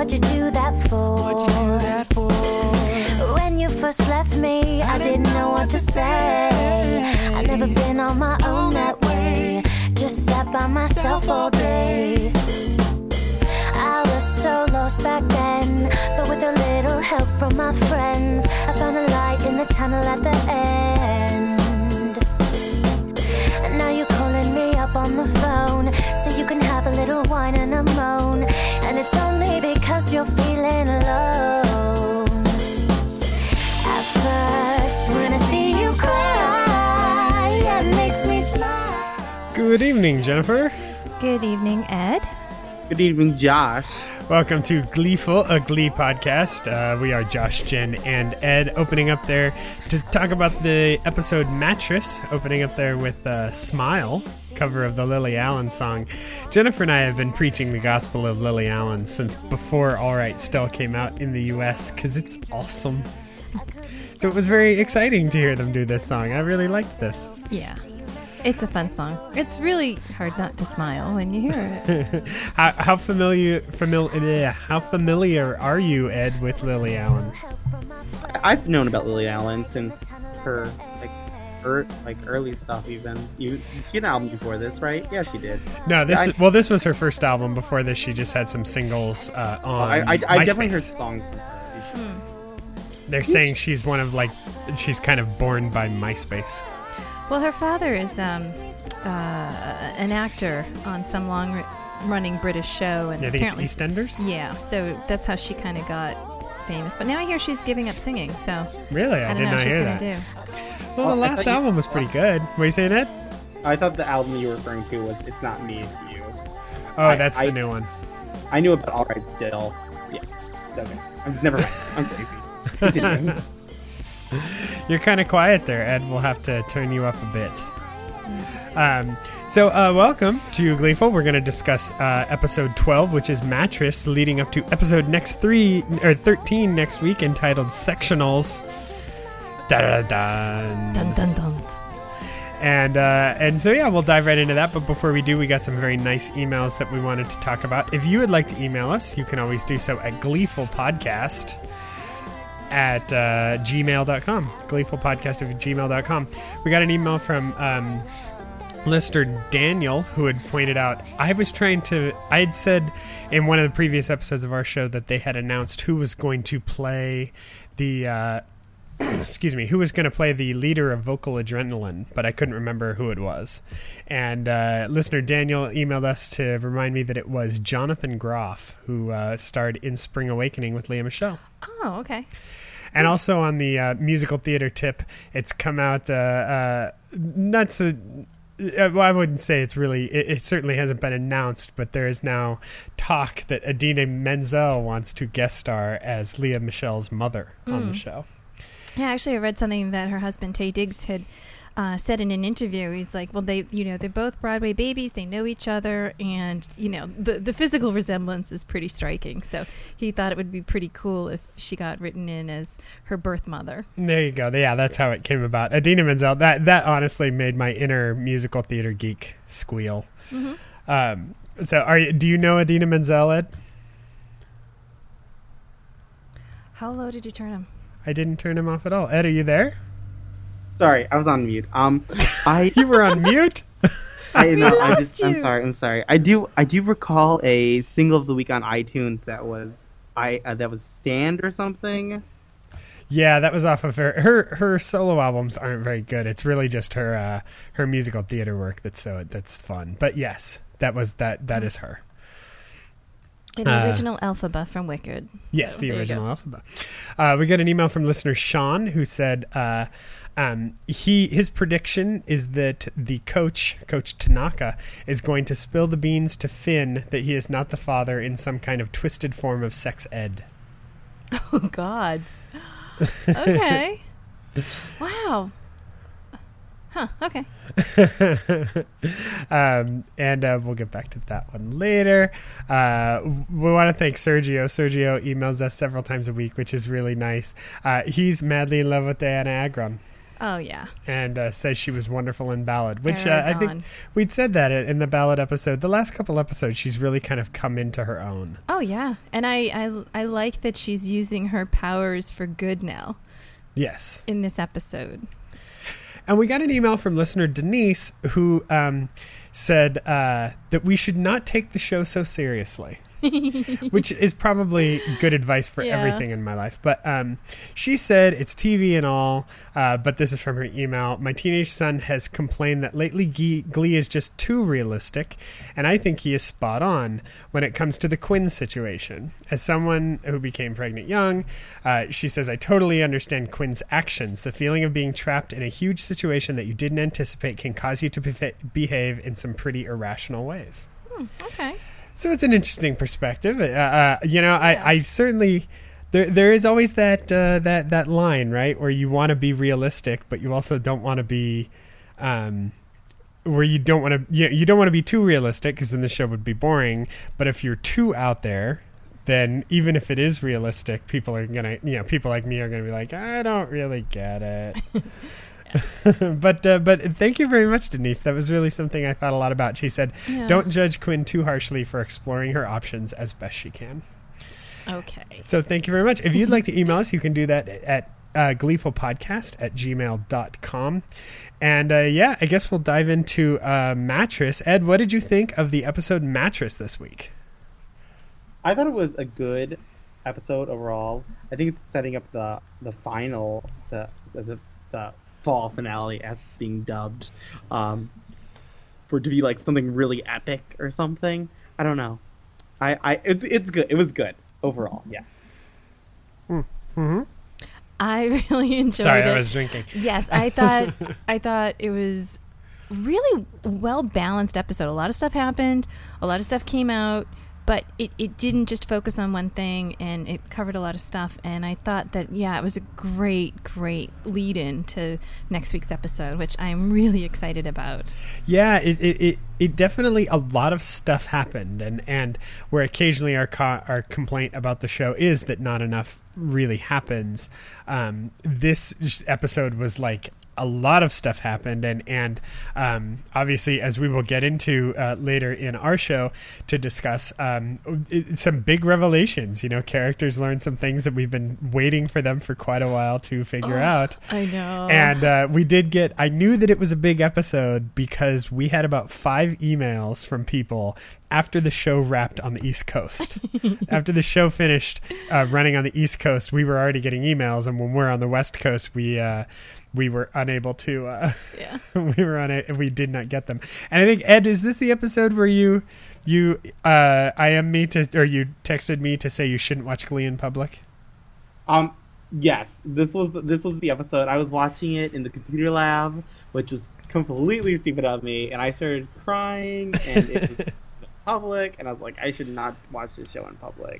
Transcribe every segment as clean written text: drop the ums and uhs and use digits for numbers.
What'd you do that for? When you first left me, I didn't know what to say. I never been on my own that way. Just sat by myself all day. I was so lost back then, but with a little help from my friends, I found a light in the tunnel at the end. And now you're calling me up on the phone, so you can have a little wine and a moan. And it's only because you're feeling alone. At first, when I see you cry, it makes me smile. Good evening, Jennifer. Good evening, Ed. Good evening, Josh. Welcome to Gleeful, a Glee podcast. We are Josh, Jen, and Ed, opening up there to talk about the episode Mattress, opening up there with Smile, cover of the Lily Allen song. Jennifer and I have been preaching the gospel of Lily Allen since before All Right Still came out in the U.S., because it's awesome. So it was very exciting to hear them do this song. I really liked this. Yeah. It's a fun song. It's really hard not to smile when you hear it. How familiar are you, Ed, with Lily Allen? I've known about Lily Allen since her early stuff. Even she had an album before this, right? Yeah, she did. No, this was her first album. Before this, she just had some singles on. I MySpace. definitely heard songs from her. They're saying she's she's kind of born by MySpace. Well, her father is an actor on some long-running British show. And I think it's EastEnders? Yeah, so that's how she kind of got famous. But now I hear she's giving up singing, so... Really? I did not hear that. Do. Well, the last album was pretty good. What are you saying, Ed? I thought the album you were referring to was It's Not Me, It's You. Oh, that's the new one. I knew about All Right Still. Yeah, okay. I'm just never mind. I'm crazy. Continue. You're kind of quiet there, Ed. We'll have to turn you up a bit. So welcome to Gleeful. We're going to discuss episode 12, which is Mattress, leading up to episode 13 next week, entitled Sectionals. Dun, dun, dun. Dun, dun, dun. And so, yeah, we'll dive right into that. But before we do, we got some very nice emails that we wanted to talk about. If you would like to email us, you can always do so at gleefulpodcast at gmail.com. gleefulpodcast@gmail.com. We got an email from listener Daniel, who had pointed out I had said in one of the previous episodes of our show that they had announced who was going to play the who was going to play the leader of Vocal Adrenaline, but I couldn't remember who it was. And listener Daniel emailed us to remind me that it was Jonathan Groff, who starred in Spring Awakening with Lea Michele. Oh, okay. And also on the musical theater tip, it's come out I wouldn't say it's really, it certainly hasn't been announced, but there is now talk that Idina Menzel wants to guest star as Lea Michele's mother on the show. Yeah, actually, I read something that her husband, Taye Diggs, had said in an interview. He's like, well, they're both Broadway babies. They know each other. And, the physical resemblance is pretty striking. So he thought it would be pretty cool if she got written in as her birth mother. There you go. Yeah, that's how it came about. Idina Menzel, that honestly made my inner musical theater geek squeal. Mm-hmm. Do you know Idina Menzel, Ed? How low did you turn him? I didn't turn him off at all. Ed, are you there? Sorry, I was on mute. You were on mute? I'm sorry. I do recall a single of the week on iTunes that was Stand or something. Yeah, that was off of her solo albums aren't very good. It's really just her musical theater work that's fun. But yes, that is her. The original Elphaba from Wicked. Yes, the original Elphaba. We got an email from listener Sean who said his prediction is that the Coach Tanaka, is going to spill the beans to Finn that he is not the father in some kind of twisted form of sex ed. Oh, God. Okay. Wow. Huh, okay. And we'll get back to that one later. We want to thank Sergio. Sergio emails us several times a week, which is really nice. He's madly in love with Diana Agron. Oh, yeah. And says she was wonderful in Ballad, which I Aragon. think we'd said that in the Ballad episode. The last couple episodes, she's really kind of come into her own. Oh, yeah. And I like that she's using her powers for good now. Yes. In this episode. And we got an email from listener Denise who said that we should not take the show so seriously. Which is probably good advice for everything in my life. But she said it's TV and all, but this is from her email. My teenage son has complained that lately Glee is just too realistic, and I think he is spot on when it comes to the Quinn situation. As someone who became pregnant young, she says, I totally understand Quinn's actions. The feeling of being trapped in a huge situation that you didn't anticipate can cause you to behave in some pretty irrational ways. Okay. So it's an interesting perspective. I certainly there is always that line, right, where you want to be realistic, but you also don't want to be where you don't want to be too realistic, because then the show would be boring. But if you're too out there, then even if it is realistic, people like me are gonna be like, I don't really get it. But thank you very much, Denise. That was really something I thought a lot about. She said, don't judge Quinn too harshly for exploring her options as best she can. Okay. So thank you very much. If you'd like to email us, you can do that at gleefulpodcast@gmail.com. And I guess we'll dive into Mattress. Ed, what did you think of the episode Mattress this week? I thought it was a good episode overall. I think it's setting up the final to the fall finale, as it's being dubbed, for it to be like something really epic or something. I don't know. It's good. It was good overall. Yes. Mm-hmm. I really enjoyed it. Sorry, I was drinking. Yes, I thought it was really well balanced episode. A lot of stuff happened. A lot of stuff came out. But it didn't just focus on one thing, and it covered a lot of stuff. And I thought that, it was a great lead-in to next week's episode, which I'm really excited about. Yeah, it definitely, a lot of stuff happened. And where occasionally our complaint about the show is that not enough really happens, this episode was like, a lot of stuff happened, and obviously, as we will get into later in our show to discuss, some big revelations. Characters learn some things that we've been waiting for them for quite a while to figure out. I know. And we did get, I knew that it was a big episode because we had about 5 emails from people after the show wrapped on the East Coast. After the show finished running on the East Coast, we were already getting emails, and when we're on the West Coast, we were unable to. We did not get them. And I think, Ed, is this the episode where you IM me or you texted me to say you shouldn't watch Glee in public? Yes, this was the episode. I was watching it in the computer lab, which is completely stupid of me, and I started crying, and it was public, and I was like, I should not watch this show in public.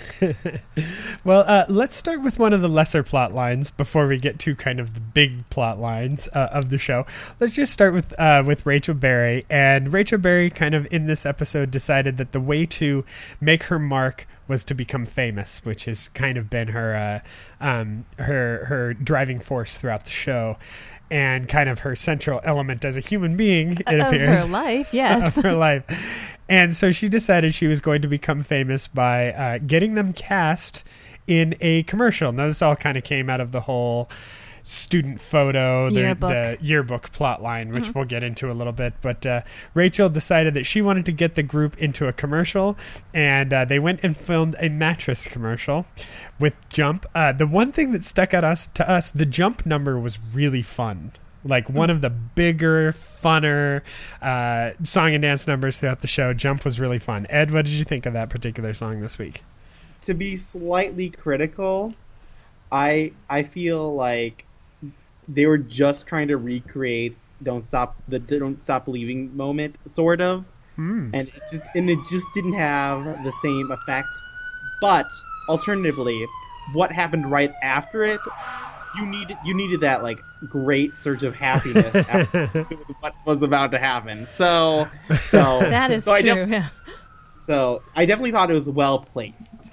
Well, let's start with one of the lesser plot lines before we get to kind of the big plot lines of the show. Let's just start with Rachel Berry. And Rachel Berry kind of in this episode decided that the way to make her mark was to become famous, which has kind of been her driving force throughout the show. And kind of her central element as a human being, it appears. Of her life, yes. Of her life. And so she decided she was going to become famous by getting them cast in a commercial. Now, this all kind of came out of the whole student photo, the yearbook plot line, which we'll get into a little bit. But Rachel decided that she wanted to get the group into a commercial, and they went and filmed a mattress commercial with Jump. The one thing that stuck out to us, the Jump number was really fun. Like one of the bigger, funner song and dance numbers throughout the show. Jump was really fun. Ed, what did you think of that particular song this week? To be slightly critical, I feel like they were just trying to recreate "Don't Stop Believing" moment, sort of, and it just didn't have the same effect. But alternatively, what happened right after it, you needed that like great surge of happiness after what was about to happen. So that is true. So I definitely thought it was well placed.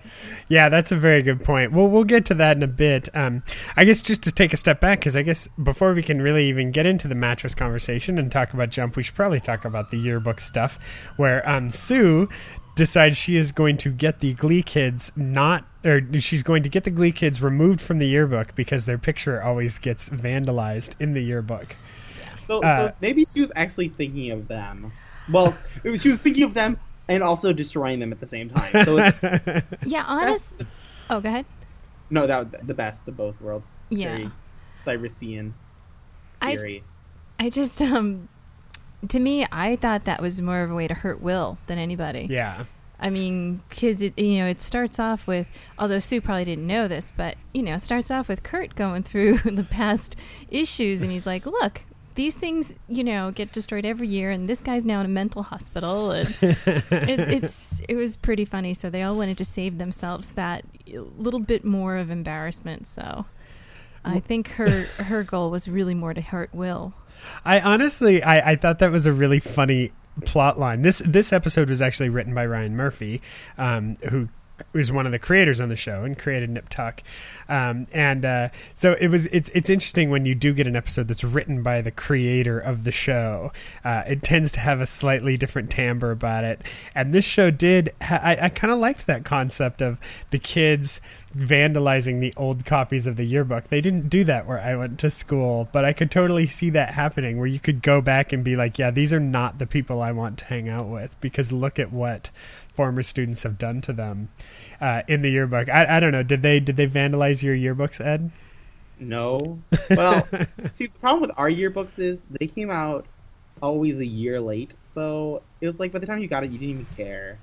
Yeah, that's a very good point. Well, we'll get to that in a bit. I guess just to take a step back, because I guess before we can really even get into the mattress conversation and talk about Jump, we should probably talk about the yearbook stuff, where Sue decides she is going to get the Glee kids she's going to get the Glee kids removed from the yearbook because their picture always gets vandalized in the yearbook. So maybe she was actually thinking of them. Well, she was thinking of them and also destroying them at the same time. So Yeah, honest. Oh, go ahead. no, that was the best of both worlds. Yeah. Very Cyresian theory. I just to me, I thought that was more of a way to hurt Will than anybody. Yeah. I mean, because it starts off with, although Sue probably didn't know this, but it starts off with Kurt going through the past issues, and he's like, "Look, these things, get destroyed every year, and this guy's now in a mental hospital." And it was pretty funny. So they all wanted to save themselves that little bit more of embarrassment. So I think her goal was really more to hurt Will. I honestly thought that was a really funny plot line. This episode was actually written by Ryan Murphy, who was one of the creators on the show and created Nip Tuck. So it's interesting when you do get an episode that's written by the creator of the show. It tends to have a slightly different timbre about it. And this show did, I kind of liked that concept of the kids vandalizing the old copies of the yearbook. They didn't do that where I went to school, but I could totally see that happening where you could go back and be like, yeah, these are not the people I want to hang out with because look at what former students have done to them in the yearbook. I don't know. Did they vandalize your yearbooks, Ed? No. Well, see, the problem with our yearbooks is they came out always a year late. So it was like by the time you got it, you didn't even care.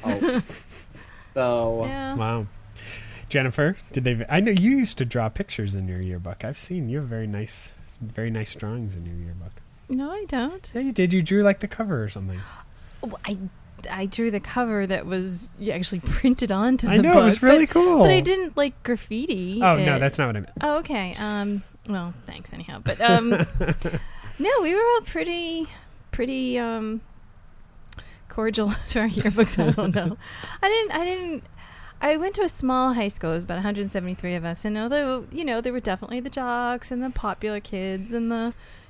So Yeah. Wow. Jennifer, did they? I know you used to draw pictures in your yearbook. I've seen you have very nice drawings in your yearbook. No, I don't. Yeah, you did. You drew like the cover or something. Oh, I drew the cover that was actually printed onto the I know, book. it was really cool. But I didn't like graffiti. Oh, no, that's not what I meant. Oh, okay. Well, thanks anyhow. But no, we were all pretty cordial to our yearbooks. I don't know. I went to a small high school. It was about 173 of us, and although there were definitely the jocks and the popular kids and the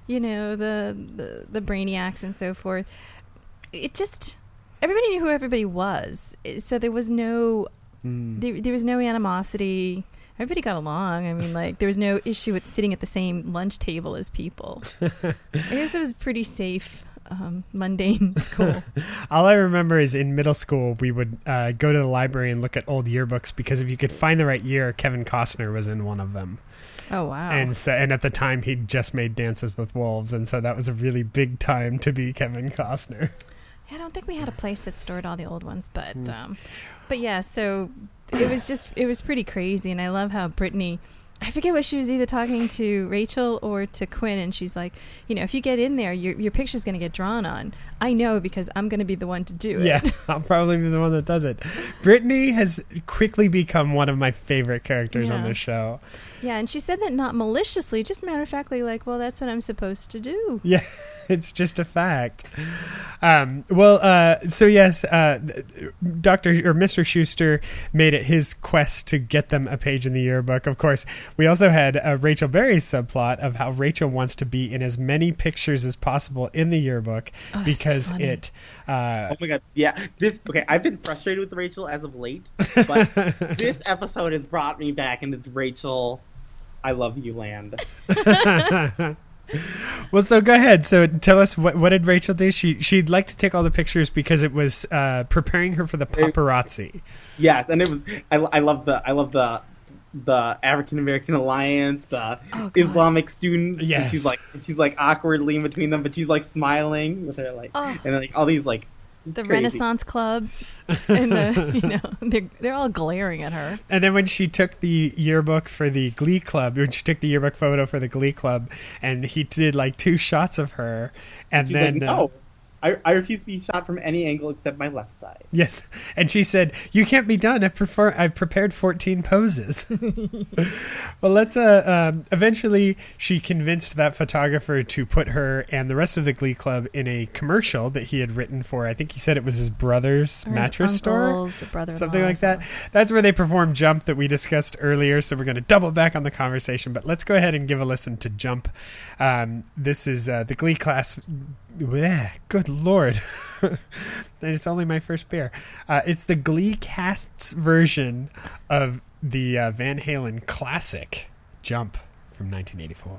brainiacs and so forth. It just everybody knew who everybody was, so there was no there was no animosity. Everybody got along. I mean, like there was no issue with sitting at the same lunch table as people. I guess it was pretty safe. Mundane school. All I remember is in middle school we would go to the library and look at old yearbooks because if you could find the right year, Kevin Costner was in one of them. Oh wow! And at the time he'd just made Dances with Wolves, and so that was a really big time to be Kevin Costner. Yeah, I don't think we had a place that stored all the old ones, but yeah. So it was pretty crazy, and I love how Brittany. I forget what she was either talking to Rachel or to Quinn, and she's like, if you get in there, your picture's going to get drawn on. I know because I'm going to be the one to do it. Yeah, I'll probably be the one that does it. Brittany has quickly become one of my favorite characters on the show. Yeah, and she said that not maliciously, just matter-of-factly, like, well, that's what I'm supposed to do. Yeah, it's just a fact. So yes, Mr. Schuster made it his quest to get them a page in the yearbook. Of course, we also had Rachel Berry's subplot of how Rachel wants to be in as many pictures as possible in the yearbook because it... oh my god, yeah. I've been frustrated with Rachel as of late, but this episode has brought me back into Rachel... I love you land. Well, so go ahead. So tell us, what did Rachel do? She'd like to take all the pictures because it was preparing her for the paparazzi. Yes, and it was. I love the African American Alliance, the Islamic students. Yes. And she's like awkwardly in between them, but she's like smiling with her and like all these like. The crazy. Renaissance Club, and they're all glaring at her. And then when she took the yearbook for the Glee Club, when she took the yearbook photo for the Glee Club, and he did like 2 shots of her, and then like, no, I refuse to be shot from any angle except my left side. Yes. And she said, "You can't be done. I've prepared 14 poses." Well, let's eventually she convinced that photographer to put her and the rest of the Glee Club in a commercial that he had written for, I think he said it was his brother's mattress store. Something like that. That's where they performed Jump that we discussed earlier, so we're going to double back on the conversation, but let's go ahead and give a listen to Jump. This is the Glee class. Bleh, good Lord. And it's only my first beer. It's the Glee cast's version of the Van Halen classic Jump from 1984.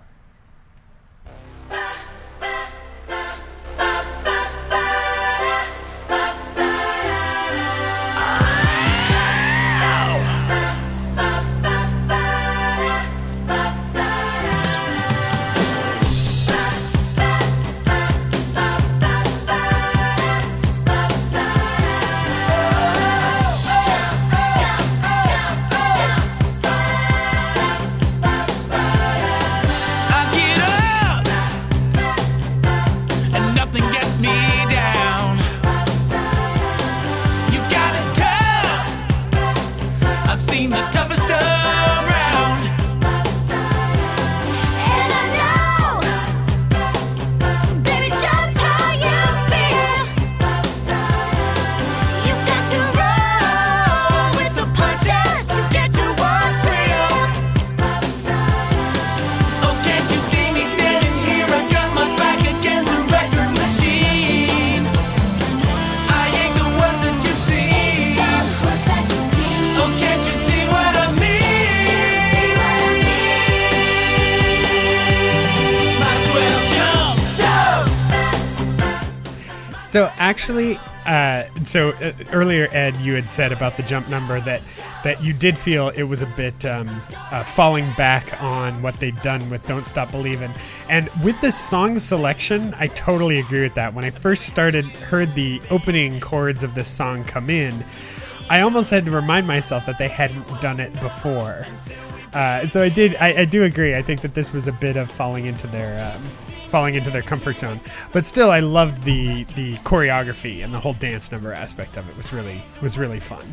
So actually, earlier, Ed, you had said about the Jump number that you did feel it was a bit falling back on what they'd done with Don't Stop Believin'. And with the song selection, I totally agree with that. When I first heard the opening chords of this song come in, I almost had to remind myself that they hadn't done it before. So I do agree. I think that this was a bit of falling into their comfort zone, but still I loved the choreography and the whole dance number aspect of it was really fun.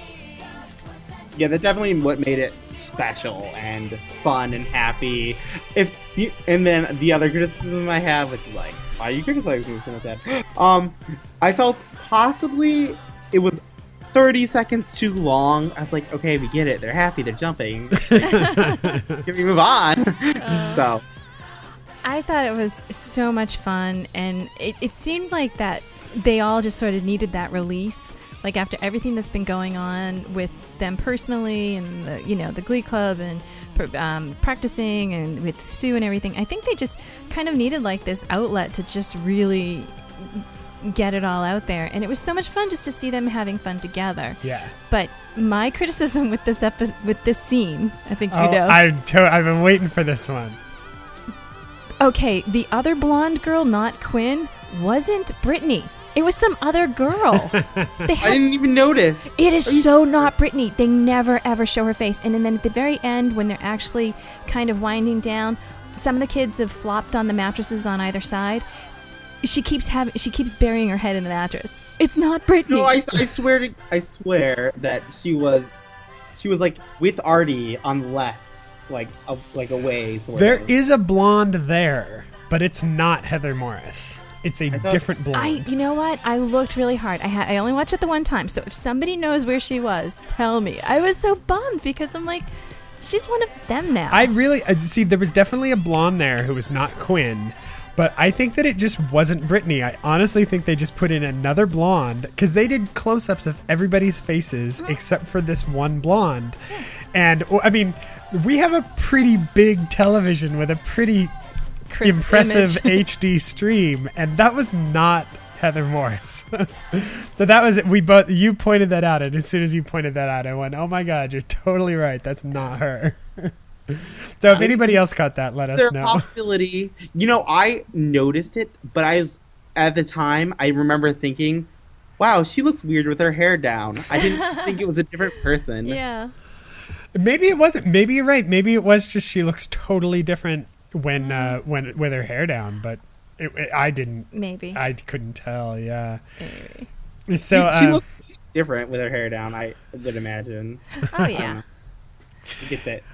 Yeah, that's definitely what made it special and fun and happy. And then the other criticism I have, which is like, why are you criticizing me so much, Ed? I felt possibly it was 30 seconds too long. I was like, okay, we get it. They're happy. They're jumping. Can we move on? So I thought it was so much fun, and it seemed like that they all just sort of needed that release. Like after everything that's been going on with them personally, and the Glee Club, and practicing, and with Sue and everything, I think they just kind of needed like this outlet to just really get it all out there. And it was so much fun just to see them having fun together. Yeah. But my criticism with this with this scene, I think I've been waiting for this one. Okay, the other blonde girl, not Quinn, wasn't Brittany. It was some other girl. I didn't even notice. It is so not Brittany. They never, ever show her face. And then at the very end, when they're actually kind of winding down, some of the kids have flopped on the mattresses on either side. She keeps burying her head in the mattress. It's not Brittany. No, I swear that she was like with Artie on the left. Like away. There is a blonde there, but it's not Heather Morris. It's a different blonde. You know what? I looked really hard. I only watched it the one time, so if somebody knows where she was, tell me. I was so bummed because I'm like, she's one of them now. I really see. There was definitely a blonde there who was not Quinn, but I think that it just wasn't Brittany. I honestly think they just put in another blonde because they did close-ups of everybody's faces except for this one blonde, and I mean. We have a pretty big television with a pretty impressive HD stream, and that was not Heather Morris. So that was it. You pointed that out, and as soon as you pointed that out, I went, "Oh my God, you're totally right. That's not her." So if anybody else caught that, let us know. There's a possibility. I noticed it, but at the time I remember thinking, "Wow, she looks weird with her hair down." I didn't think it was a different person. Yeah. Maybe it wasn't. Maybe you're right. Maybe it was just she looks totally different when with her hair down. But I didn't. Maybe. I couldn't tell. Yeah. Maybe. So she looks different with her hair down, I would imagine. Oh yeah. You get that.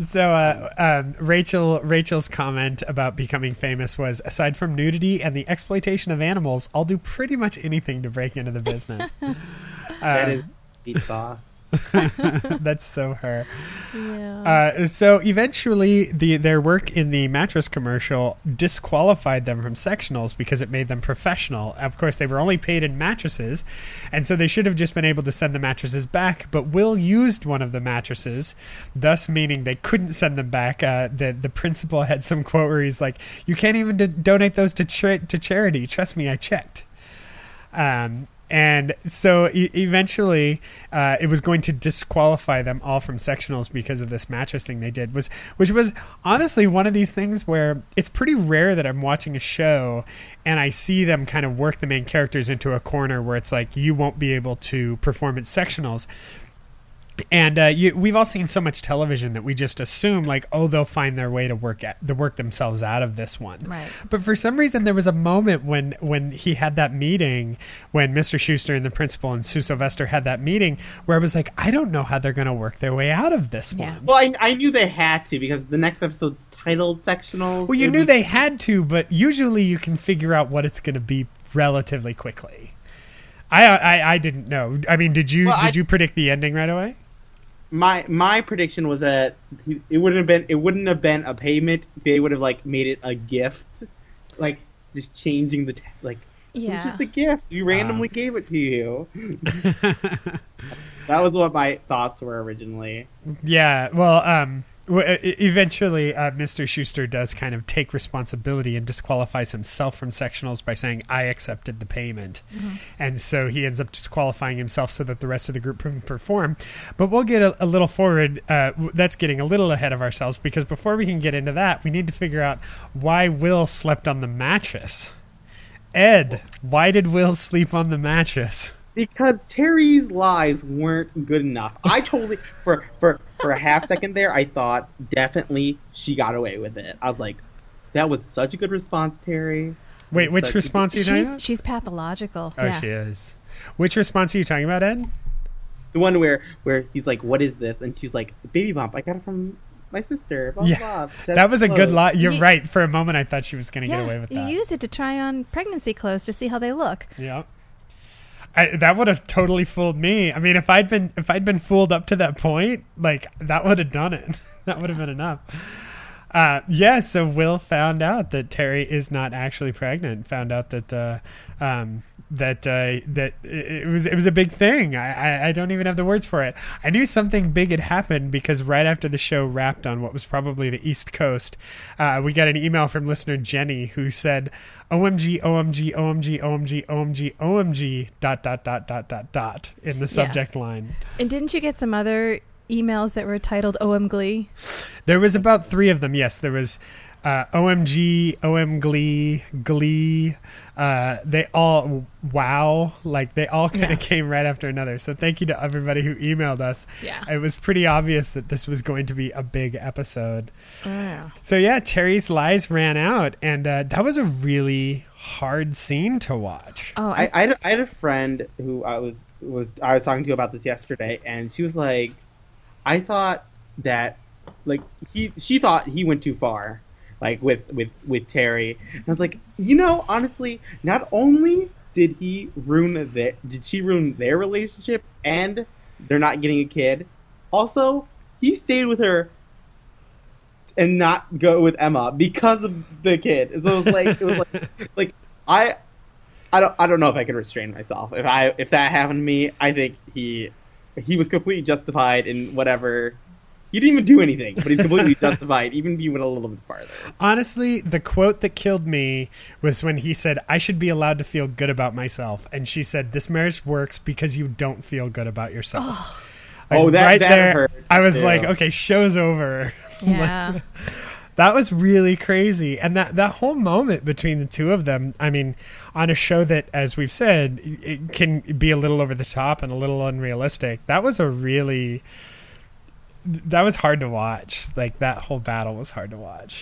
So Rachel's comment about becoming famous was, aside from nudity and the exploitation of animals, I'll do pretty much anything to break into the business. That is deep sauce. That's so her. Yeah. So eventually their work in the mattress commercial disqualified them from sectionals because it made them professional. Of course, they were only paid in mattresses, and so they should have just been able to send the mattresses back, but Will used one of the mattresses, thus meaning they couldn't send them back. The principal had some quote where he's like, you can't even donate those to charity. Trust me, I checked. And so eventually it was going to disqualify them all from sectionals because of this mattress thing they did, which was honestly one of these things where it's pretty rare that I'm watching a show and I see them kind of work the main characters into a corner where it's like, you won't be able to perform at sectionals. And we've all seen so much television that we just assume like, oh, they'll find their way to work themselves out of this one. Right. But for some reason, there was a moment when he had that meeting, when Mr. Schuster and the principal and Sue Sylvester had that meeting, where I was like, I don't know how they're going to work their way out of this one. Well, I knew they had to because the next episode's titled Sectionals. Well, you knew they had to, but usually you can figure out what it's going to be relatively quickly. I didn't know. I mean, did you predict the ending right away? My prediction was that it wouldn't have been a payment. They would have like made it a gift, like just changing it was just a gift. We randomly gave it to you. That was what my thoughts were originally. Yeah, well, eventually Mr. Schuster does kind of take responsibility and disqualifies himself from sectionals by saying, I accepted the payment. Mm-hmm. And so he ends up disqualifying himself so that the rest of the group can perform. But we'll get a little forward. That's getting a little ahead of ourselves, because before we can get into that, we need to figure out why Will slept on the mattress. Ed, why did Will sleep on the mattress? Because Terry's lies weren't good enough. I totally, for a half second there, I thought definitely she got away with it. I was like, that was such a good response, Terry. Wait, which response are you talking about? She's pathological. Oh, yeah. She is. Which response are you talking about, Ed? The one where he's like, what is this? And she's like, baby bump. I got it from my sister. Blah, yeah. blah. That was a good lie. You're right. For a moment, I thought she was going to get away with that. You used it to try on pregnancy clothes to see how they look. Yeah. That would have totally fooled me. I mean, if I'd been fooled up to that point, like, that would have done it. That would have been enough. So Will found out that Terry is not actually pregnant. Found out that it was a big thing. I don't even have the words for it. I knew something big had happened because right after the show wrapped on what was probably the East Coast, we got an email from listener Jenny who said, OMG, OMG, OMG, OMG, OMG, OMG, ... in the subject line. And didn't you get some other emails that were titled OM Glee? There was about 3 of them, yes. There was OMG, OM Glee, Glee. They all, wow. Like, they all kind of came right after another. So thank you to everybody who emailed us. Yeah. It was pretty obvious that this was going to be a big episode. Yeah. So yeah, Terry's lies ran out, and that was a really hard scene to watch. Oh, I had a friend who I was talking to about this yesterday, and she was like, I thought that, like, she thought he went too far, like with Terry. And I was like, honestly, not only did she ruin their relationship and they're not getting a kid, also he stayed with her and not go with Emma because of the kid. So it was like I don't know if I could restrain myself. If that happened to me, I think he was completely justified in whatever. He didn't even do anything, but he's completely justified, even if he went a little bit farther. Honestly, the quote that killed me was when he said, I should be allowed to feel good about myself. And she said, this marriage works because you don't feel good about yourself. That hurt. I was like, okay, show's over. Yeah. That was really crazy. And that whole moment between the two of them, I mean, on a show that, as we've said, it can be a little over the top and a little unrealistic, that was hard to watch. Like, that whole battle was hard to watch.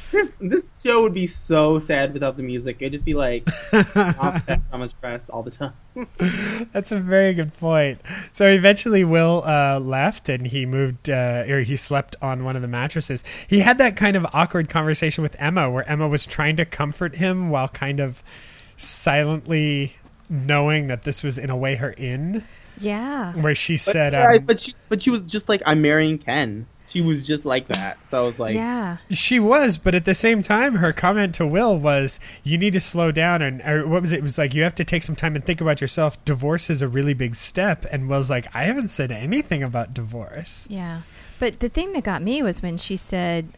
This show would be so sad without the music. It'd just be like not that so much press all the time. That's a very good point. So eventually Will left and he moved, or he slept on one of the mattresses. He had that kind of awkward conversation with Emma where Emma was trying to comfort him while kind of silently knowing that this was in a way her in. Yeah. Where she said... But she was just like, I'm marrying Ken. She was just like that. So I was like... Yeah. She was, but at the same time, her comment to Will was, you need to slow down. Or what was it? It was like, you have to take some time and think about yourself. Divorce is a really big step. And Will's like, I haven't said anything about divorce. Yeah. But the thing that got me was when she said,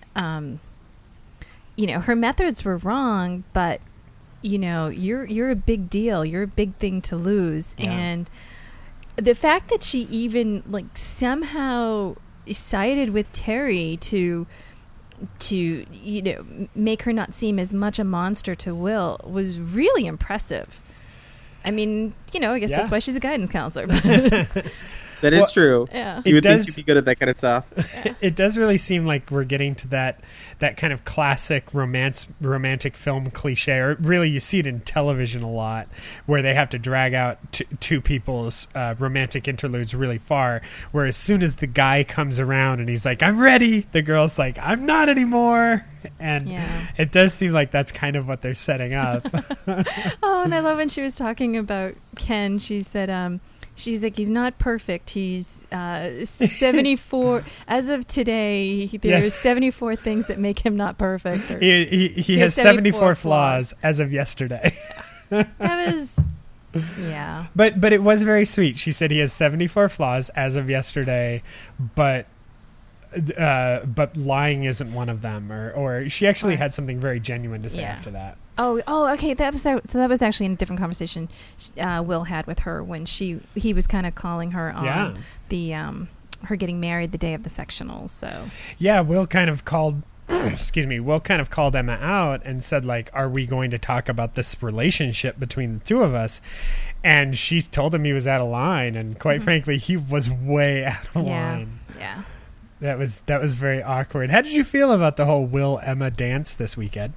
her methods were wrong, but, you're a big deal. You're a big thing to lose. Yeah. And the fact that she even, somehow... sided with Terry to make her not seem as much a monster to Will was really impressive. I mean, I guess that's why she's a guidance counselor. That is true. Yeah. You would think she'd be good at that kind of stuff. It does really seem like we're getting to that kind of classic romantic film cliche, or really you see it in television a lot, where they have to drag out two people's romantic interludes really far, where as soon as the guy comes around and he's like, I'm ready, the girl's like, I'm not anymore. And it does seem like that's kind of what they're setting up. Oh, and I love when she was talking about Ken, she said, she's like, he's not perfect. He's 74. As of today, there are 74 things that make him not perfect. Or, he has 74 flaws as of yesterday. That was, yeah. But it was very sweet. She said he has 74 flaws as of yesterday, but lying isn't one of them. Or she actually had something very genuine to say after that. Oh, okay. That was actually in a different conversation Will had with her when he was kind of calling her on the her getting married the day of the sectionals. So Will kind of called. Will kind of called Emma out and said, like, are we going to talk about this relationship between the two of us? And she told him he was out of line, and quite frankly, he was way out of line. Yeah. That was very awkward. How did you feel about the whole Will Emma dance this weekend?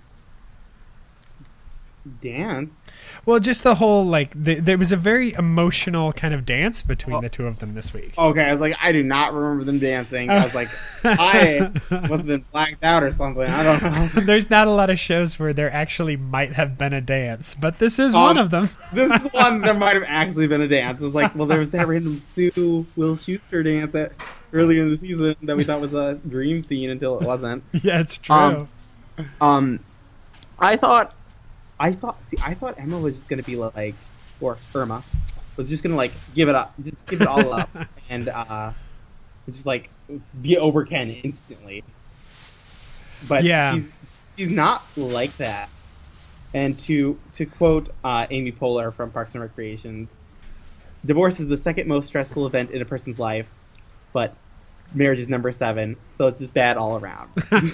Dance? Well, just the whole, there was a very emotional kind of dance between the two of them this week. Okay, I was like, I do not remember them dancing. I was like, I must have been blacked out or something. I don't know. There's not a lot of shows where there actually might have been a dance, but this is one of them. This is one there might have actually been a dance. It was like, well, there was that random Sue Will Schuster dance that earlier in the season that we thought was a dream scene until it wasn't. Yeah, it's true. I thought Emma was just gonna be like, or Irma was just gonna give it up, just give it all up, and just be over Ken instantly. But she's not like that. And to quote Amy Poehler from Parks and Recreations, divorce is the second most stressful event in a person's life, but marriage is number 7, so it's just bad all around.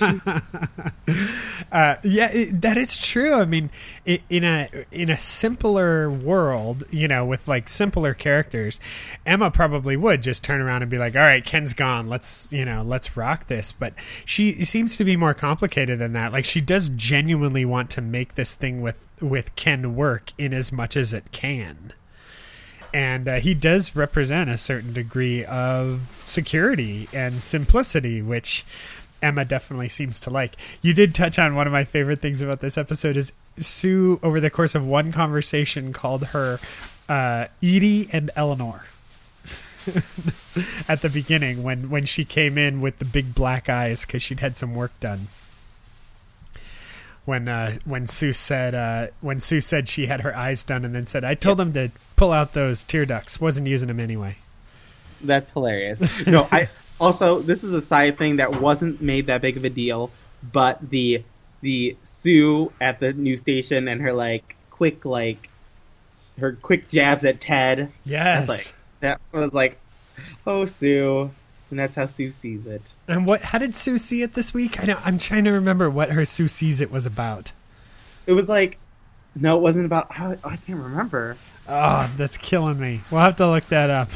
That is true. I mean, in a simpler world, with simpler characters, Emma probably would just turn around and be like, all right, Ken's gone, let's rock this. But she seems to be more complicated than that. Like, she does genuinely want to make this thing with Ken work in as much as it can. And he does represent a certain degree of security and simplicity, which Emma definitely seems to like. You did touch on one of my favorite things about this episode is Sue, over the course of one conversation, called her Edie and Eleanor. At the beginning, when she came in with the big black eyes because she'd had some work done. When Sue said she had her eyes done and then said, I told them to pull out those tear ducts, wasn't using them anyway. That's hilarious. No, also, this is a side thing that wasn't made that big of a deal, but the Sue at the news station and her quick jabs at Ted. Yes. That was like, oh, Sue. And that's how Sue sees it. And how did Sue see it this week? I'm trying to remember what her Sue sees it was about. It was no, it wasn't about. I can't remember. Oh, that's killing me. We'll have to look that up.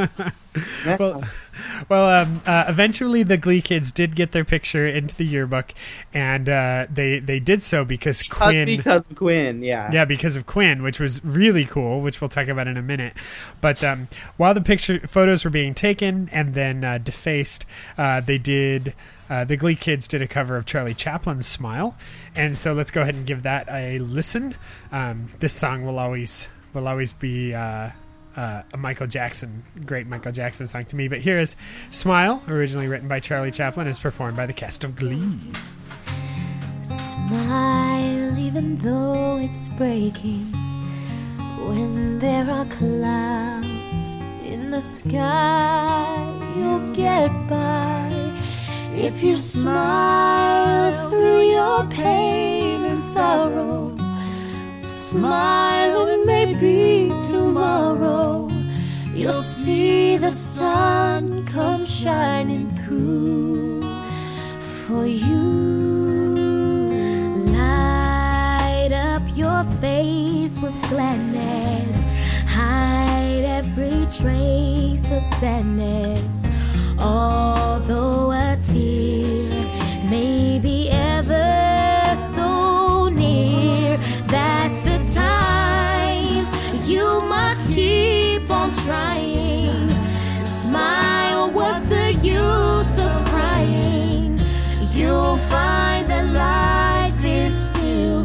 Eventually the Glee kids did get their picture into the yearbook, and they did so because Quinn. Because of Quinn, yeah. Yeah, because of Quinn, which was really cool, which we'll talk about in a minute. But while the photos were being taken and then defaced, the Glee kids did a cover of Charlie Chaplin's Smile, and so let's go ahead and give that a listen. This song will always be a great Michael Jackson song to me, but here is Smile, originally written by Charlie Chaplin, is performed by the cast of Glee. Smile even though it's breaking, when there are clouds in the sky, you'll get by. If you smile through your pain and sorrow, smile and maybe tomorrow you'll see the sun come shining through for you. Light up your face with gladness, hide every trace of sadness. Although a tear may be ever so near, that's the time you must keep on trying. Smile, what's the use of crying? You'll find that life is still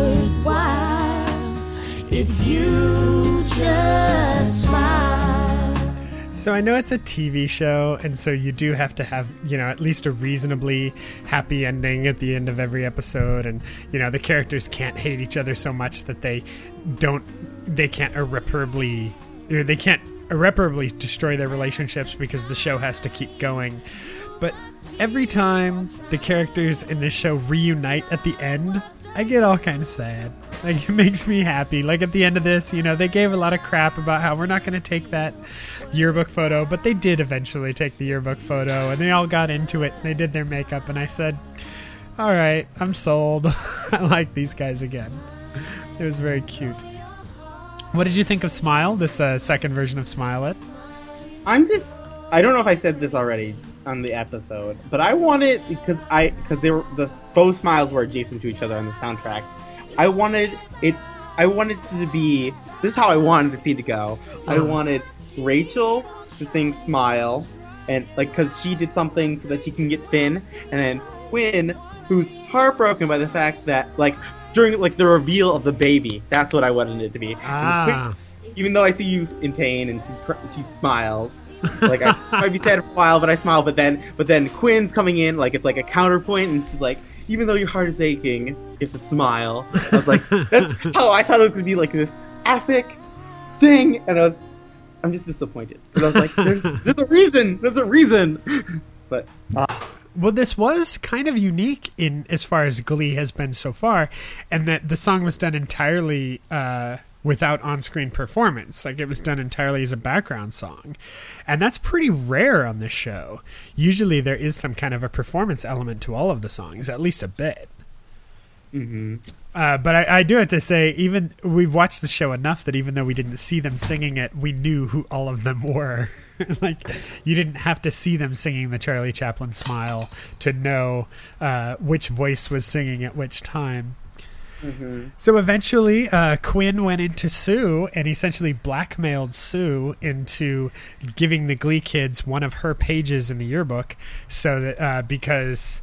worthwhile if you just smile. So I know it's a TV show, and so you do have to have, at least a reasonably happy ending at the end of every episode, and, the characters can't hate each other so much that they can't irreparably destroy their relationships because the show has to keep going. But every time the characters in this show reunite at the end, I get all kind of sad. Like, it makes me happy. Like, at the end of this, they gave a lot of crap about how we're not going to take that yearbook photo, but they did eventually take the yearbook photo, and they all got into it, and they did their makeup, and I said, all right, I'm sold. I like these guys again. It was very cute. What did you think of Smile, this second version of Smile It? I don't know if I said this already on the episode, but I wanted, because both smiles were adjacent to each other on the soundtrack. I wanted it to be, this is how I wanted the scene to go. I wanted Rachel to sing Smile, and because she did something so that she can get Finn, and then Quinn, who's heartbroken by the fact that during the reveal of the baby, that's what I wanted it to be. Quinn, even though I see you in pain and she smiles, I might be sad for a while, but I smile. But then Quinn's coming in, it's like a counterpoint, and she's like, even though your heart is aching, you have to smile. I was like, that's how I thought it was going to be, this epic thing, and I'm just disappointed because I was like, there's a reason. But well, this was kind of unique in as far as Glee has been so far, and that the song was done entirely without on-screen performance. It was done entirely as a background song, and that's pretty rare on this show. Usually there is some kind of a performance element to all of the songs, at least a bit. Mm-hmm. But I do have to say, even we've watched the show enough that even though we didn't see them singing it, we knew who all of them were. You didn't have to see them singing the Charlie Chaplin Smile to know which voice was singing at which time. Mm-hmm. So eventually, Quinn went into Sue and essentially blackmailed Sue into giving the Glee kids one of her pages in the yearbook, so that because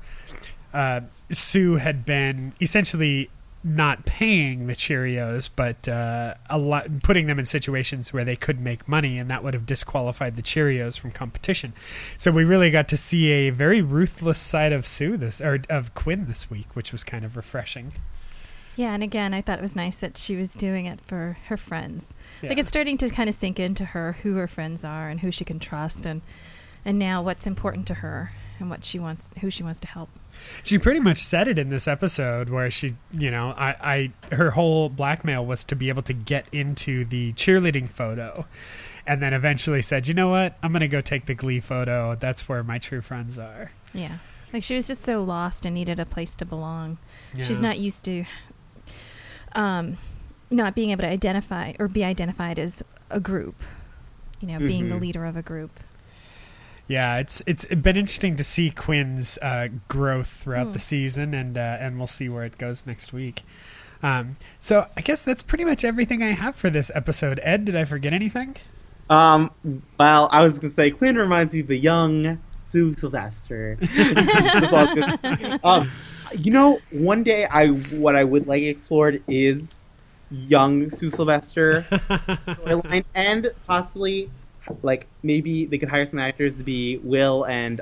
Sue had been essentially not paying the Cheerios, but putting them in situations where they could make money, and that would have disqualified the Cheerios from competition. So we really got to see a very ruthless side of of Quinn this week, which was kind of refreshing. Yeah, and again, I thought it was nice that she was doing it for her friends. Yeah. It's starting to kind of sink into her who her friends are and who she can trust, and now what's important to her and who she wants to help. She pretty much said it in this episode where she, her whole blackmail was to be able to get into the cheerleading photo, and then eventually said, you know what, I'm going to go take the Glee photo. That's where my true friends are. Yeah. She was just so lost and needed a place to belong. Yeah. She's not used to not being able to identify or be identified as a group, being the leader of a group. Yeah, it's been interesting to see Quinn's growth throughout the season, and we'll see where it goes next week. So I guess that's pretty much everything I have for this episode. Ed, did I forget anything? Well, I was going to say Quinn reminds me of a young Sue Sylvester. That's all good. One day what I would like explored is young Sue Sylvester storyline, and possibly maybe they could hire some actors to be Will and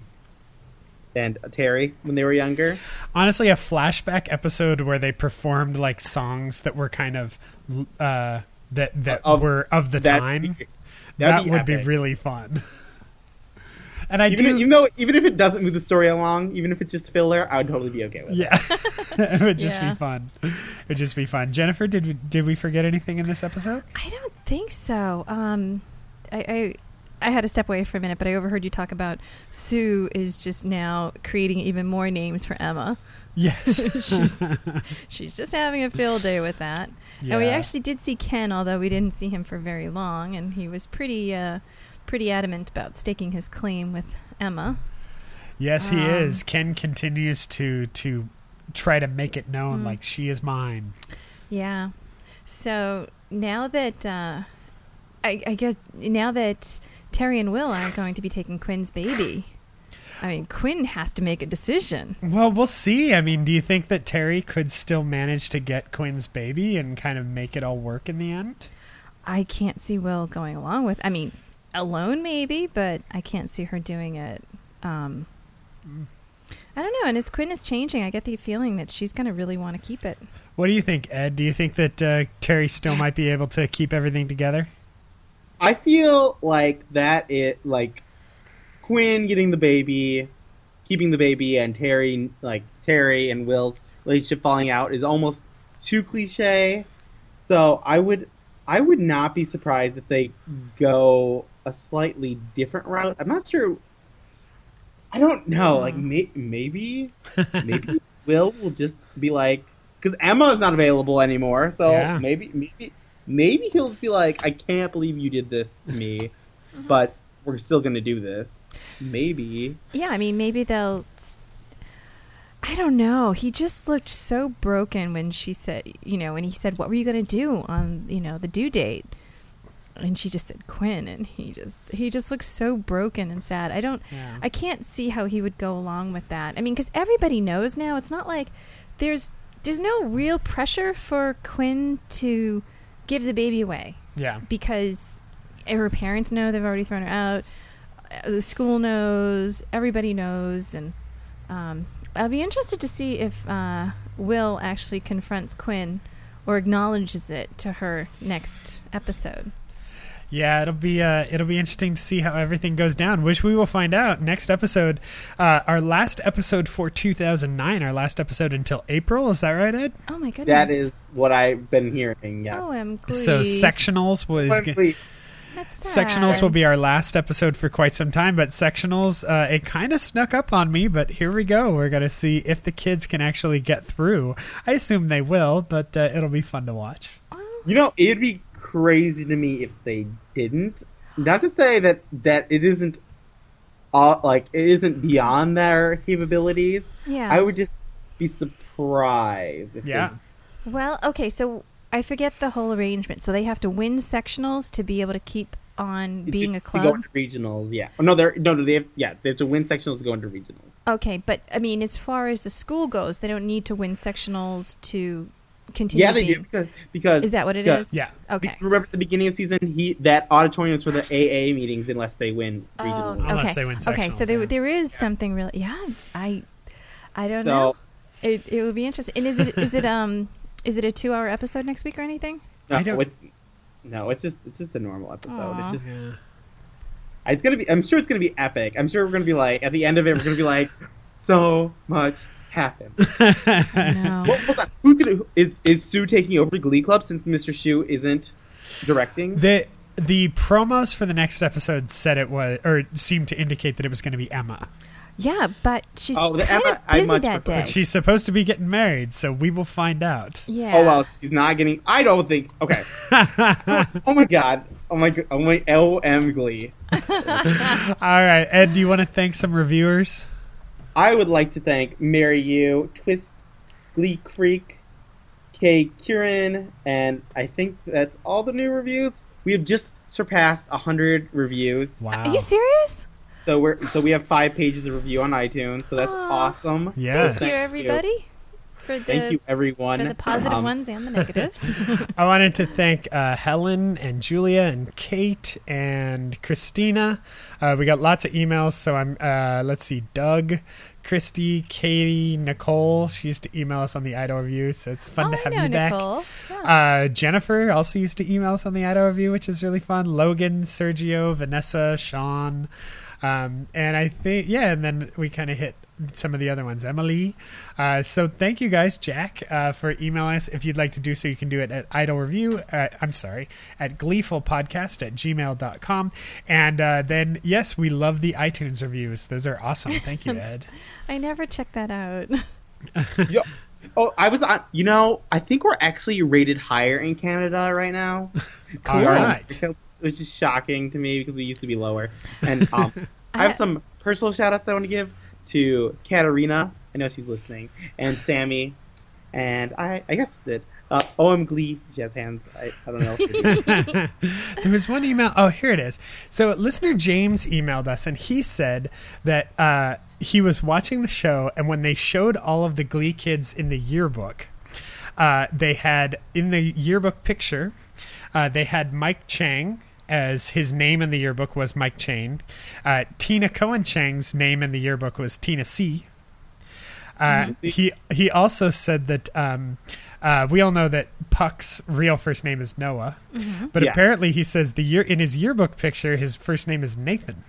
Terry when they were younger. Honestly, a flashback episode where they performed songs that were kind of that were of the time. That would be really fun. And even if it doesn't move the story along, even if it's just filler, I would totally be okay with it. Yeah, it would just be fun. It would just be fun. Jennifer, did we forget anything in this episode? I don't think so. I had to step away for a minute, but I overheard you talk about Sue is just now creating even more names for Emma. Yes. she's just having a field day with that. Yeah. And we actually did see Ken, although we didn't see him for very long, and he was pretty adamant about staking his claim with Emma. Yes, he is. Ken continues to try to make it known like she is mine. Yeah. So now that I guess now that Terry and Will aren't going to be taking Quinn's baby, Quinn has to make a decision. Well, we'll see. Do you think that Terry could still manage to get Quinn's baby and kind of make it all work in the end? I can't see Will going along with. Alone maybe, but I can't see her doing it. I don't know. And as Quinn is changing, I get the feeling that she's going to really want to keep it. What do you think, Ed? Do you think that Terry still might be able to keep everything together? I feel like Quinn getting the baby, keeping the baby, and Terry and Will's relationship falling out is almost too cliche. So I would not be surprised if they go a slightly different route. I'm not sure. I don't know. Maybe Will just be because Emma is not available anymore. So maybe he'll just be like, I can't believe you did this to me, but we're still going to do this. Maybe. Yeah, maybe they'll... I don't know. He just looked so broken when she said, when he said, what were you going to do on, the due date? And she just said Quinn, and he just looks so broken and sad. I can't see how he would go along with that. Because everybody knows now. It's not like there's no real pressure for Quinn to give the baby away. Yeah. Because her parents know they've already thrown her out. The school knows. Everybody knows. And I'll be interested to see if Will actually confronts Quinn or acknowledges it to her next episode. Yeah, it'll be interesting to see how everything goes down, which we will find out next episode. Our last episode for 2009, our last episode until April. Is that right, Ed? Oh my goodness, that is what I've been hearing. Yes. OMG. So sectionals Sectionals will be our last episode for quite some time, but sectionals, it kind of snuck up on me, but here we go. We're going to see if the kids can actually get through. I assume they will, but it'll be fun to watch. It'd be crazy to me if they didn't. Not to say that it isn't it isn't beyond their capabilities. Yeah. I would just be surprised if they... Well, okay, so I forget the whole arrangement. So they have to win sectionals to be able to keep on being a club? To go into regionals, yeah. They have to win sectionals to go into regionals. Okay, but as far as the school goes, they don't need to win sectionals to continue. Yeah, they do because is that what it is? Yeah. Okay. Remember at the beginning of the season, that auditorium is for the AA meetings unless they win regionals. Okay. Unless they win sectionals. Okay, so there is something really. Yeah, I don't know. It would be interesting. And is it is it a 2-hour episode next week or anything? No, it's just a normal episode. Aww. It's just it's gonna be. I'm sure it's gonna be epic. I'm sure we're gonna be at the end of it, we're gonna be so much happened. No. Well, hold on. Who's gonna is Sue taking over Glee Club since Mr. Shu isn't directing? The promos for the next episode said it was, or seemed to indicate that it was going to be Emma. Yeah, but she's Oh, the kind Emma, of busy much that prefer- day. She's supposed to be getting married, so we will find out. Yeah. Oh well, she's not getting. I don't think. Okay. Oh my god. Oh my. OM Glee. All right, Ed, do you want to thank some reviewers? I would like to thank Mary You, Twist, Glee Freak, Kay Kieran, and I think that's all the new reviews. We have just surpassed 100 reviews. Wow. Are you serious? So we have 5 pages of review on iTunes. So that's Aw. awesome. Yes. Thank you, everybody, for Thank you, everyone. for the positive ones and the negatives. I wanted to thank Helen and Julia and Kate and Christina. We got lots of emails, so I'm let's see, Doug, Christy, Katie, Nicole. She used to email us on the Idol Review, so it's fun to have I know you back. Nicole. Yeah. Jennifer also used to email us on the Idol Review, which is really fun. Logan, Sergio, Vanessa, Sean. And I think, and then we kind of hit some of the other ones. Emily. So thank you guys, Jack, for emailing us. If you'd like to do so, you can do it at at gleefulpodcast@gmail.com. And then, yes, we love the iTunes reviews. Those are awesome. Thank you, Ed. I never checked that out. Yo, I was on. I think we're actually rated higher in Canada right now. All right. Which is shocking to me because we used to be lower. And I have some personal shout outs that I want to give to Katarina. I know she's listening. And Sammy. And I guess that's it. OM Glee, jazz hands. I don't know. There was one email. Oh, here it is. So listener James emailed us, and he said that he was watching the show, and when they showed all of the Glee kids in the yearbook, they had, in the yearbook picture, they had Mike Chang, as his name in the yearbook was Mike Chang. Tina Cohen Chang's name in the yearbook was Tina C. He also said that we all know that Puck's real first name is Noah, but apparently he says in his yearbook picture his first name is Nathan.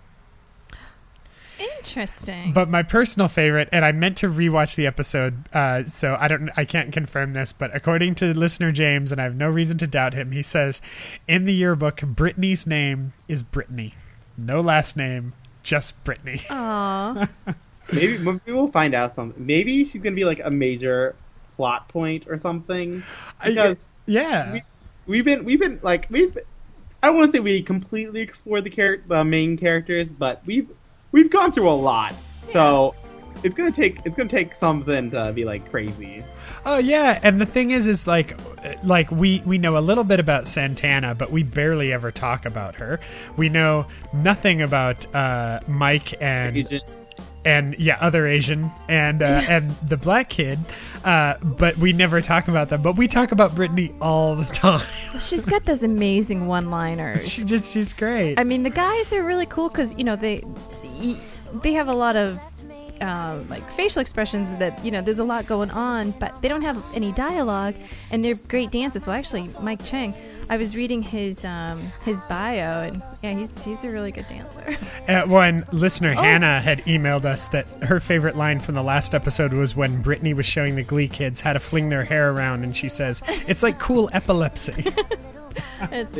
Interesting. But my personal favorite, and I meant to rewatch the episode, so I can't confirm this, but according to listener James, and I have no reason to doubt him, he says in the yearbook Brittany's name is Brittany, no last name, just Brittany. Aww. Maybe we'll find out something. Maybe she's gonna be like a major plot point or something. Because we've been like I don't want to say we completely explored the main characters, but we've gone through a lot. So it's gonna take something to be like crazy. Oh yeah, and the thing is like we know a little bit about Santana, but we barely ever talk about her. We know nothing about Mike and other Asian and the black kid, but we never talk about them. But we talk about Brittany all the time. She's got those amazing one-liners. She's great. I mean, the guys are really cool because they have a lot of like facial expressions that there's a lot going on, but they don't have any dialogue, and they're great dancers. Well, actually, Mike Chang, I was reading his bio, and he's a really good dancer. One listener, Hannah, had emailed us that her favorite line from the last episode was when Brittany was showing the Glee kids how to fling their hair around, and she says, "It's like cool epilepsy." It's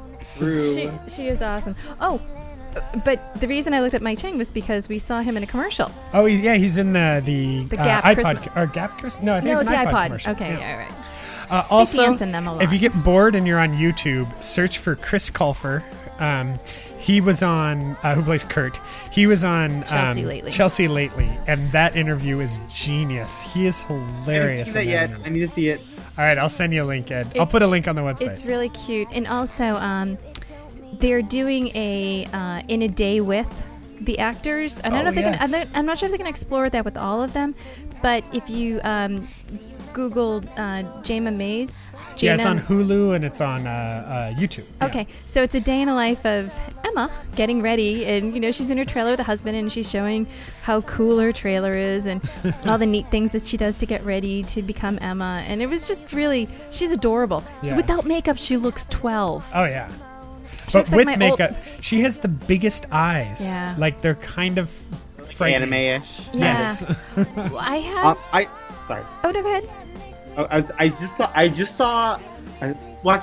she is awesome. Oh, but the reason I looked at Mike Chang was because we saw him in a commercial. Oh, he's in the Gap iPod or Gap Christmas. No, I think it's an iPod commercial. Okay, yeah, right. Also, dance in them a lot. if you get bored and you're on YouTube, search for Chris Colfer. He was on who plays Kurt. He was on Chelsea Lately, and that interview is genius. He is hilarious. I haven't seen that yet. I need to see it. All right, I'll send you a link, Ed. I'll put a link on the website. It's really cute, and also they're doing a in a day with the actors. And I don't know if I'm not sure if they can explore that with all of them, but if you Google Jayma Mays. Yeah, it's on Hulu and it's on YouTube. Okay, so it's a day in the life of Emma getting ready, and she's in her trailer with her husband, and she's showing how cool her trailer is and all the neat things that she does to get ready to become Emma. And it was just really, she's adorable. Yeah. So without makeup, she looks 12. Oh yeah. She But with makeup, she has the biggest eyes. Yeah. Like th's kind of frightening. Anime-ish. Yeah. Yes. Well, I had. Sorry. Oh, no, go ahead. I was watching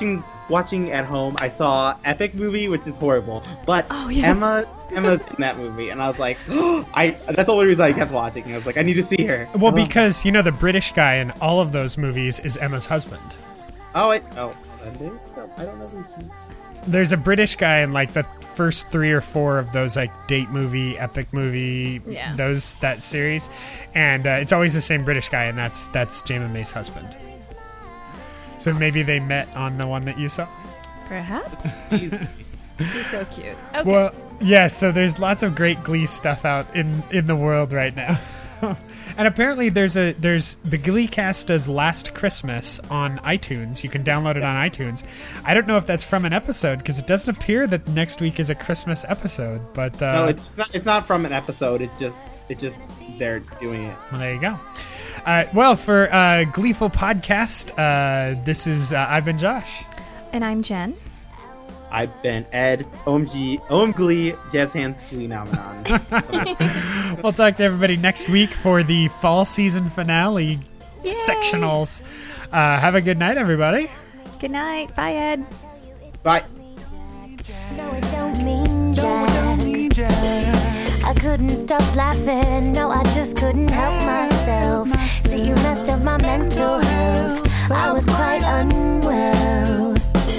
watching at home, I saw Epic Movie, which is horrible, but Oh, yes. Emma's in that movie, and I was like, that's the only reason I kept watching. I was like, I need to see her. Well, because the British guy in all of those movies is Emma's husband. I don't know who. There's a British guy in like the first 3 or 4 of those like date movie, epic movie, Yeah. that series, and it's always the same British guy, and that's Jayma May's husband. So maybe they met on the one that you saw. Perhaps. She's so cute. Okay. Well, yeah. So there's lots of great Glee stuff out in the world right now. And apparently there's the Glee cast does Last Christmas on iTunes. You can download it on iTunes. I don't know if that's from an episode because it doesn't appear that next week is a Christmas episode. But No, it's not from an episode. It's just they're doing it. well, there you go. Well, for Gleeful Podcast, this is I've been Josh. And I'm Jen. I've been Ed, OM Glee, Jazz Hands Glee Nomenon. We'll talk to everybody next week for the fall season finale sectionals. Have a good night, everybody. Good night. Bye, Ed. Bye. No, it don't mean Jack. I couldn't stop laughing. No, I just couldn't help myself. See, you messed up my mental health. I was quite unwell.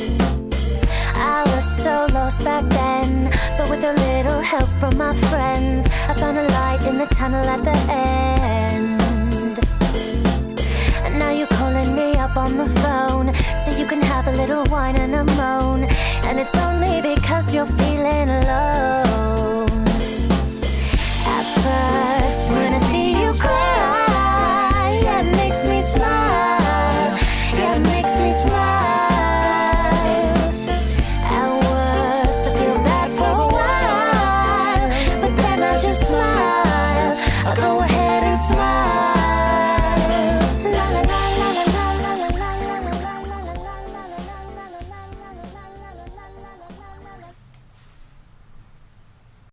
I was so lost back then, but with a little help from my friends, I found a light in the tunnel at the end. And now you're calling me up on the phone, so you can have a little wine and a moan. And it's only because you're feeling alone. At first, when I see you cry, it makes me smile. Yeah, it makes me smile. At worst, I feel bad for a while, but then I just smile. I go